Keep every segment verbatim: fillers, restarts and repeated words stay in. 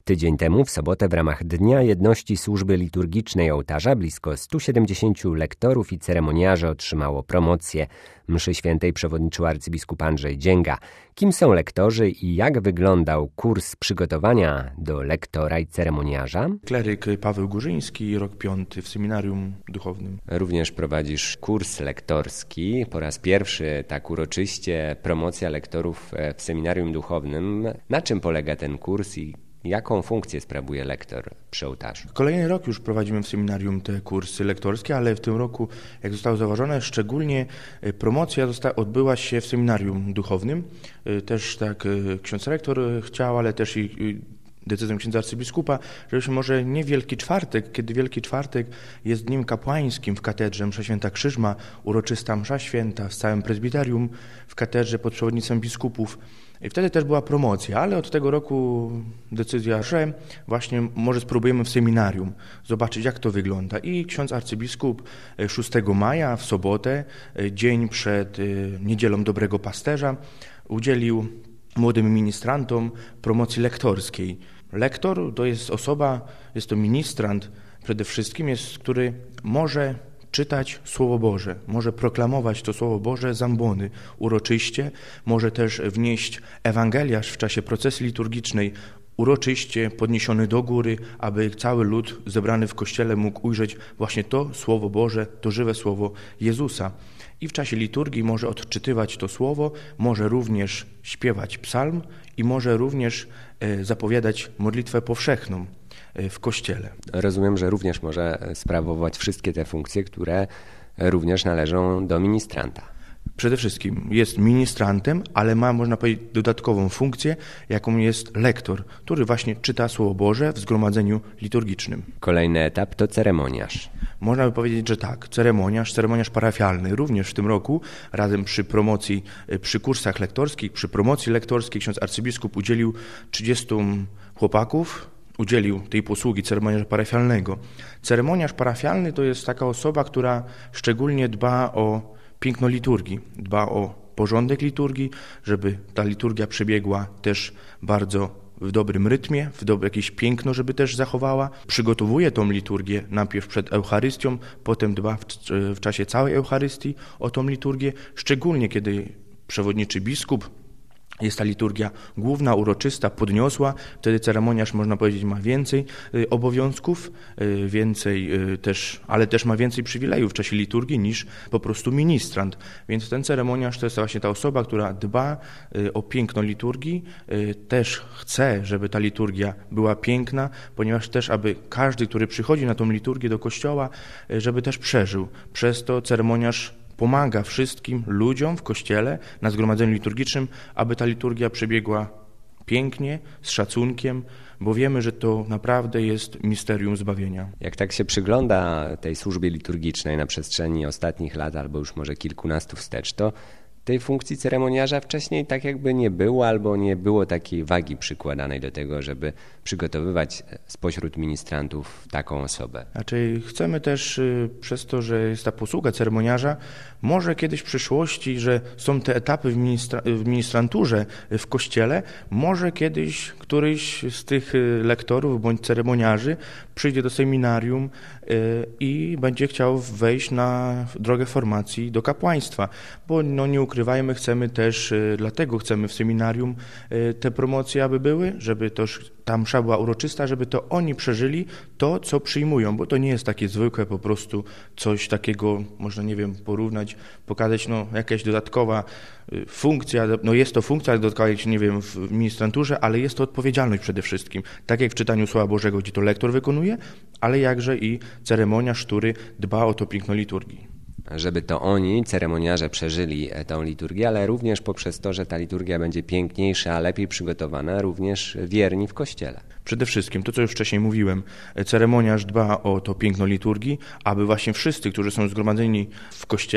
Tydzień temu, w sobotę, w ramach Dnia Jedności Służby Liturgicznej Ołtarza blisko stu siedemdziesięciu lektorów i ceremoniarzy otrzymało promocję. Mszy świętej przewodniczył arcybiskup Andrzej Dzięga. Kim są lektorzy i jak wyglądał kurs przygotowania do lektora i ceremoniarza? Kleryk Paweł Górzyński, rok piąty w seminarium duchownym. Również prowadzisz kurs lektorski. Po raz pierwszy tak uroczyście promocja lektorów w seminarium duchownym. Na czym polega ten kurs i jaką funkcję sprawuje lektor przy ołtarzu? Kolejny rok już prowadzimy w seminarium te kursy lektorskie, ale w tym roku, jak zostało zauważone, szczególnie promocja została, odbyła się w seminarium duchownym. Też tak ksiądz rektor chciał, ale też i decyzją księdza arcybiskupa, żebyśmy może nie Wielki Czwartek, kiedy Wielki Czwartek jest dniem kapłańskim w katedrze, msza święta Krzyżma, uroczysta msza święta w całym prezbiterium w katedrze pod przewodnictwem biskupów. I wtedy też była promocja, ale od tego roku decyzja, że właśnie może spróbujemy w seminarium zobaczyć, jak to wygląda. I ksiądz arcybiskup szóstego maja, w sobotę, dzień przed Niedzielą Dobrego Pasterza, udzielił młodym ministrantom promocji lektorskiej. Lektor to jest osoba, jest to ministrant przede wszystkim, jest, który może czytać Słowo Boże, może proklamować to Słowo Boże z ambony uroczyście, może też wnieść ewangeliarz w czasie procesji liturgicznej uroczyście podniesiony do góry, aby cały lud zebrany w kościele mógł ujrzeć właśnie to Słowo Boże, to żywe Słowo Jezusa. I w czasie liturgii może odczytywać to Słowo, może również śpiewać psalm i może również zapowiadać modlitwę powszechną w kościele. Rozumiem, że również może sprawować wszystkie te funkcje, które również należą do ministranta. Przede wszystkim jest ministrantem, ale ma, można powiedzieć, dodatkową funkcję, jaką jest lektor, który właśnie czyta Słowo Boże w zgromadzeniu liturgicznym. Kolejny etap to ceremoniarz. Można by powiedzieć, że tak, ceremoniarz, ceremoniarz parafialny. Również w tym roku razem przy promocji, przy kursach lektorskich, przy promocji lektorskiej ksiądz arcybiskup udzielił trzydziestu chłopaków, udzielił tej posługi ceremoniarza parafialnego. Ceremoniarz parafialny to jest taka osoba, która szczególnie dba o piękno liturgii, dba o porządek liturgii, żeby ta liturgia przebiegła też bardzo w dobrym rytmie, w dobre jakieś piękno, żeby też zachowała. Przygotowuje tą liturgię najpierw przed Eucharystią, potem dba w, w czasie całej Eucharystii o tą liturgię, szczególnie kiedy przewodniczy biskup, jest ta liturgia główna, uroczysta, podniosła, wtedy ceremoniarz, można powiedzieć, ma więcej y, obowiązków, y, więcej y, też, ale też ma więcej przywilejów w czasie liturgii niż po prostu ministrant. Więc ten ceremoniarz to jest właśnie ta osoba, która dba y, o piękno liturgii, y, też chce, żeby ta liturgia była piękna, ponieważ też, aby każdy, który przychodzi na tą liturgię do kościoła, y, żeby też przeżył. Przez to ceremoniarz pomaga wszystkim ludziom w kościele na zgromadzeniu liturgicznym, aby ta liturgia przebiegła pięknie, z szacunkiem, bo wiemy, że to naprawdę jest misterium zbawienia. Jak tak się przygląda tej służbie liturgicznej na przestrzeni ostatnich lat, albo już może kilkunastu wstecz, to tej funkcji ceremoniarza wcześniej tak jakby nie było, albo nie było takiej wagi przykładanej do tego, żeby przygotowywać spośród ministrantów taką osobę. Znaczy chcemy też y, przez to, że jest ta posługa ceremoniarza, może kiedyś w przyszłości, że są te etapy w, ministra w ministranturze w kościele, może kiedyś któryś z tych lektorów bądź ceremoniarzy przyjdzie do seminarium y, i będzie chciał wejść na drogę formacji do kapłaństwa, bo no nie ukrywajmy, chcemy też, y, dlatego chcemy w seminarium y, te promocje, aby były, żeby też ta msza była uroczysta, żeby to oni przeżyli to, co przyjmują, bo to nie jest takie zwykłe po prostu coś takiego, można, nie wiem, porównać, pokazać, no jakaś dodatkowa funkcja, no jest to funkcja dodatkowa, nie wiem, w ministranturze, ale jest to odpowiedzialność przede wszystkim. Tak jak w czytaniu Słowa Bożego, gdzie to lektor wykonuje, ale jakże i ceremoniarz, który dba o to piękno liturgii. Żeby to oni, ceremoniarze, przeżyli tę liturgię, ale również poprzez to, że ta liturgia będzie piękniejsza, a lepiej przygotowana, również wierni w Kościele. Przede wszystkim, to co już wcześniej mówiłem, ceremoniarz dba o to piękno liturgii, aby właśnie wszyscy, którzy są zgromadzeni w Kościele,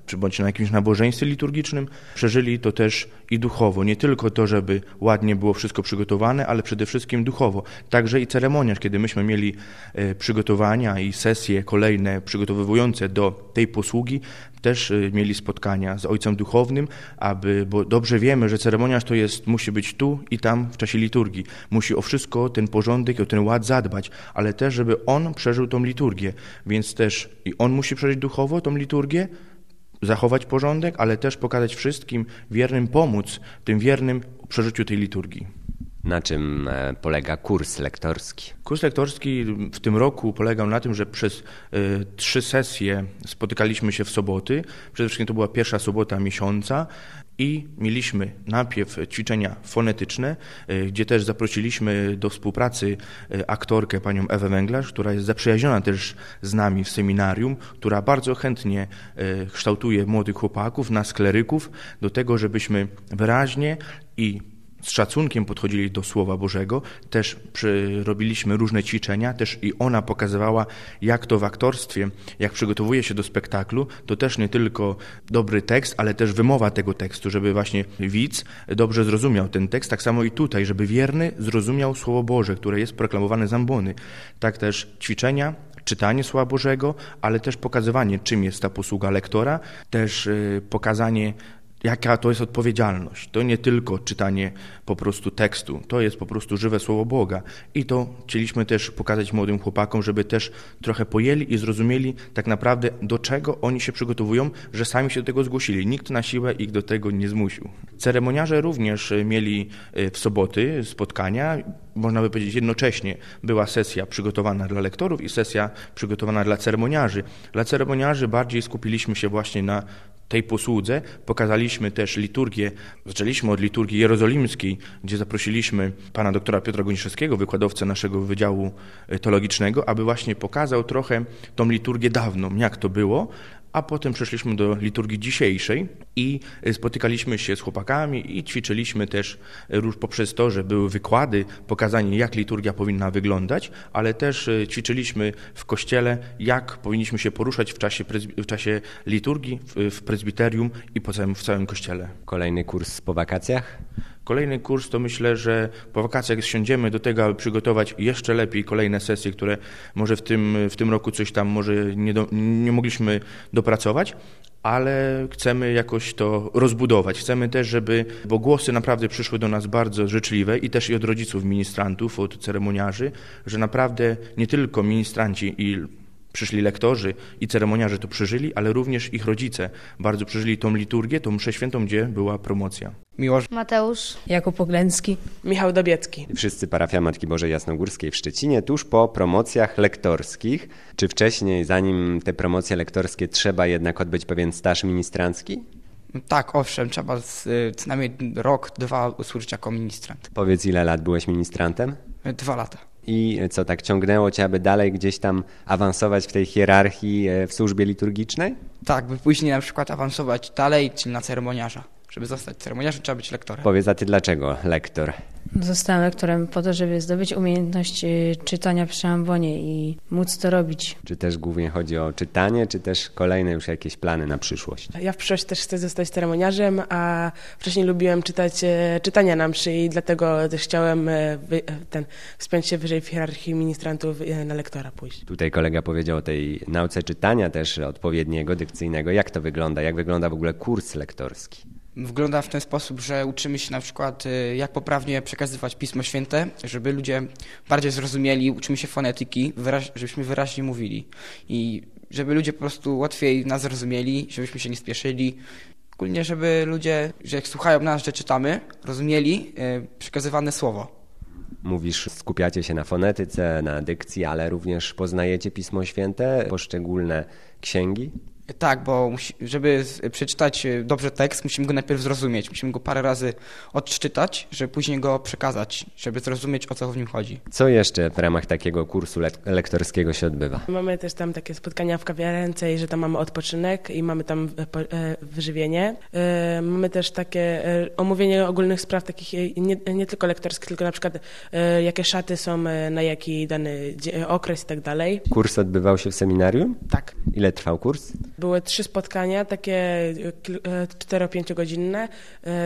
czy bądź na jakimś nabożeństwie liturgicznym, przeżyli to też i duchowo. Nie tylko to, żeby ładnie było wszystko przygotowane, ale przede wszystkim duchowo. Także i ceremoniarz, kiedy myśmy mieli przygotowania i sesje kolejne przygotowujące do tej posługi, też mieli spotkania z ojcem duchownym, aby, bo dobrze wiemy, że ceremoniarz to jest, musi być tu i tam w czasie liturgii. Musi o wszystko, ten porządek, o ten ład zadbać, ale też, żeby on przeżył tą liturgię. Więc też i on musi przeżyć duchowo tą liturgię, zachować porządek, ale też pokazać wszystkim wiernym, pomóc tym wiernym w przeżyciu tej liturgii. Na czym polega kurs lektorski? Kurs lektorski w tym roku polegał na tym, że przez y, trzy sesje spotykaliśmy się w soboty. Przede wszystkim to była pierwsza sobota miesiąca i mieliśmy najpierw ćwiczenia fonetyczne, y, gdzie też zaprosiliśmy do współpracy y, aktorkę panią Ewę Węglarz, która jest zaprzyjaźniona też z nami w seminarium, która bardzo chętnie y, kształtuje młodych chłopaków, nas kleryków, do tego, żebyśmy wyraźnie i z szacunkiem podchodzili do Słowa Bożego, też przy, robiliśmy różne ćwiczenia, też i ona pokazywała, jak to w aktorstwie, jak przygotowuje się do spektaklu, to też nie tylko dobry tekst, ale też wymowa tego tekstu, żeby właśnie widz dobrze zrozumiał ten tekst, tak samo i tutaj, żeby wierny zrozumiał Słowo Boże, które jest proklamowane z ambony. Tak też ćwiczenia, czytanie Słowa Bożego, ale też pokazywanie, czym jest ta posługa lektora, też yy, pokazanie, jaka to jest odpowiedzialność. To nie tylko czytanie po prostu tekstu, to jest po prostu żywe Słowo Boga. I to chcieliśmy też pokazać młodym chłopakom, żeby też trochę pojęli i zrozumieli tak naprawdę, do czego oni się przygotowują, że sami się do tego zgłosili. Nikt na siłę ich do tego nie zmusił. Ceremoniarze również mieli w soboty spotkania, można by powiedzieć jednocześnie. Była sesja przygotowana dla lektorów i sesja przygotowana dla ceremoniarzy. Dla ceremoniarzy bardziej skupiliśmy się właśnie na tej posłudze. Pokazaliśmy też liturgię, zaczęliśmy od liturgii jerozolimskiej, gdzie zaprosiliśmy pana doktora Piotra Goniszewskiego, wykładowcę naszego Wydziału Teologicznego, aby właśnie pokazał trochę tą liturgię dawną, jak to było, a potem przeszliśmy do liturgii dzisiejszej i spotykaliśmy się z chłopakami i ćwiczyliśmy też poprzez to, że były wykłady, pokazanie, jak liturgia powinna wyglądać, ale też ćwiczyliśmy w kościele, jak powinniśmy się poruszać w czasie, w czasie liturgii, w prezbiterium i po całym, w całym kościele. Kolejny kurs po wakacjach? Kolejny kurs to myślę, że po wakacjach siądziemy do tego, aby przygotować jeszcze lepiej kolejne sesje, które może w tym, w tym roku coś tam może nie, do, nie mogliśmy dopracować, ale chcemy jakoś to rozbudować. Chcemy też, żeby, bo głosy naprawdę przyszły do nas bardzo życzliwe i też i od rodziców ministrantów, od ceremoniarzy, że naprawdę nie tylko ministranci i przyszli lektorzy i ceremoniarze to przeżyli, ale również ich rodzice bardzo przeżyli tą liturgię, tą mszę świętą, gdzie była promocja. Miłosz Mateusz, Jakub Oglęcki, Michał Dobiecki. Wszyscy parafia Matki Bożej Jasnogórskiej w Szczecinie tuż po promocjach lektorskich. Czy wcześniej, zanim te promocje lektorskie, trzeba jednak odbyć pewien staż ministrancki? Tak, owszem, trzeba z, co najmniej rok, dwa usłużyć jako ministrant. Powiedz, ile lat byłeś ministrantem? Dwa lata. I co, tak ciągnęło cię, aby dalej gdzieś tam awansować w tej hierarchii w służbie liturgicznej? Tak, by później na przykład awansować dalej, czyli na ceremoniarza. Żeby zostać ceremoniarzem, trzeba być lektorem. Powiedz, a ty dlaczego lektor? Zostałem lektorem po to, żeby zdobyć umiejętność czytania przy ambonie i móc to robić. Czy też głównie chodzi o czytanie, czy też kolejne już jakieś plany na przyszłość? Ja w przyszłości też chcę zostać ceremoniarzem, a wcześniej lubiłem czytać czytania na mszy i dlatego też chciałem wy, ten, wspiąć się wyżej w hierarchii ministrantów na lektora pójść. Tutaj kolega powiedział o tej nauce czytania też odpowiedniego, dykcyjnego. Jak to wygląda? Jak wygląda w ogóle kurs lektorski? Wygląda w ten sposób, że uczymy się na przykład, jak poprawnie przekazywać Pismo Święte, żeby ludzie bardziej zrozumieli, uczymy się fonetyki, wyraź, żebyśmy wyraźnie mówili i żeby ludzie po prostu łatwiej nas zrozumieli, żebyśmy się nie spieszyli. Ogólnie, żeby ludzie, że jak słuchają nas, że czytamy, rozumieli przekazywane słowo. Mówisz, skupiacie się na fonetyce, na dykcji, ale również poznajecie Pismo Święte, poszczególne księgi? Tak, bo musi, żeby przeczytać dobrze tekst, musimy go najpierw zrozumieć. Musimy go parę razy odczytać, żeby później go przekazać, żeby zrozumieć, o co w nim chodzi. Co jeszcze w ramach takiego kursu le- lektorskiego się odbywa? Mamy też tam takie spotkania w kawiarence, że tam mamy odpoczynek i mamy tam wyżywienie. Mamy też takie omówienie ogólnych spraw, takich nie, nie tylko lektorskich, tylko na przykład jakie szaty są na jaki dany okres i tak dalej. Kurs odbywał się w seminarium? Tak. Ile trwał kurs? Były trzy spotkania, takie cztero-pięciogodzinne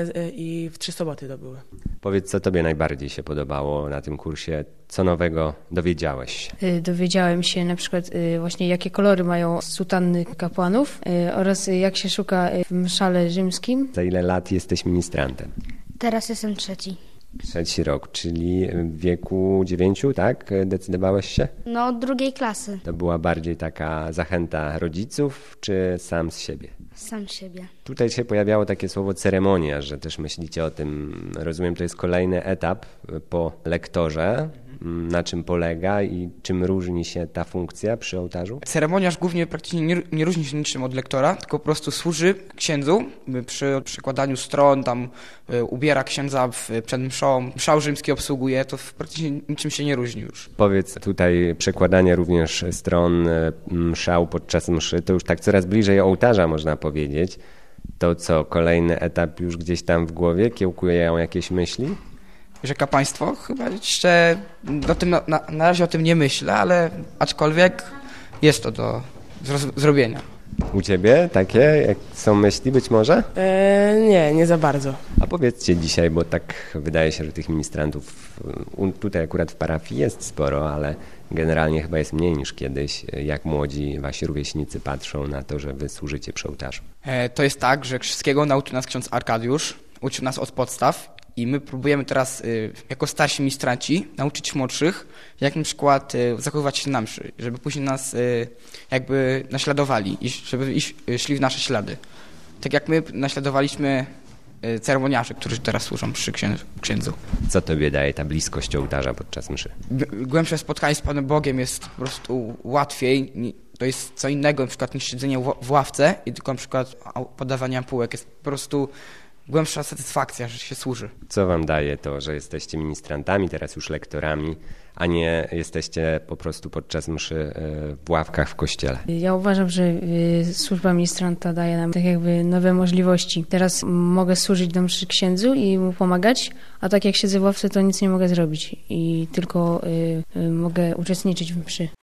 i w trzy soboty to były. Powiedz, co tobie najbardziej się podobało na tym kursie? Co nowego dowiedziałeś się? Dowiedziałem się na przykład właśnie, jakie kolory mają sutanny kapłanów oraz jak się szuka w mszale rzymskim. Za ile lat jesteś ministrantem? Teraz jestem trzeci. Trzeci rok, czyli w wieku dziewięciu, tak? Decydowałeś się? No, od drugiej klasy. To była bardziej taka zachęta rodziców, czy sam z siebie? Sam siebie. Tutaj się pojawiało takie słowo ceremonia, że też myślicie o tym. Rozumiem, to jest kolejny etap po lektorze. Na czym polega i czym różni się ta funkcja przy ołtarzu? Ceremoniarz głównie praktycznie nie, nie różni się niczym od lektora, tylko po prostu służy księdzu przy przekładaniu stron, tam y, ubiera księdza w, przed mszą, mszał rzymski obsługuje, to praktycznie niczym się nie różni już. Powiedz, tutaj przekładanie również stron mszał podczas mszy, to już tak coraz bliżej ołtarza można powiedzieć. To co, kolejny etap już gdzieś tam w głowie kiełkują jakieś myśli? Że kapłaństwo? Chyba jeszcze do tym, na, na razie o tym nie myślę, ale aczkolwiek jest to do zro- zrobienia. U ciebie takie jak są myśli być może? E, nie, nie za bardzo. A powiedzcie dzisiaj, bo tak wydaje się, że tych ministrantów tutaj akurat w parafii jest sporo, ale generalnie chyba jest mniej niż kiedyś. Jak młodzi wasi rówieśnicy patrzą na to, że wy służycie przy ołtarzu? E, to jest tak, że wszystkiego nauczył nas ksiądz Arkadiusz, uczył nas od podstaw. I my próbujemy teraz, y, jako starsi ministranci, nauczyć młodszych, jak na przykład y, zachowywać się na mszy, żeby później nas y, jakby naśladowali i żeby iść, y, szli w nasze ślady. Tak jak my naśladowaliśmy y, ceremoniarzy, którzy teraz służą przy księdzu. księdzu. Co tobie daje ta bliskość ołtarza podczas mszy? G- głębsze spotkanie z Panem Bogiem jest po prostu łatwiej. To jest co innego na przykład niż siedzenie w ławce i tylko na przykład podawanie ampułek. Jest po prostu głębsza satysfakcja, że się służy. Co wam daje to, że jesteście ministrantami, teraz już lektorami, a nie jesteście po prostu podczas mszy w ławkach w kościele? Ja uważam, że służba ministranta daje nam tak jakby nowe możliwości. Teraz mogę służyć do mszy księdzu i mu pomagać, a tak jak siedzę w ławce, to nic nie mogę zrobić i tylko y, y, mogę uczestniczyć w mszy.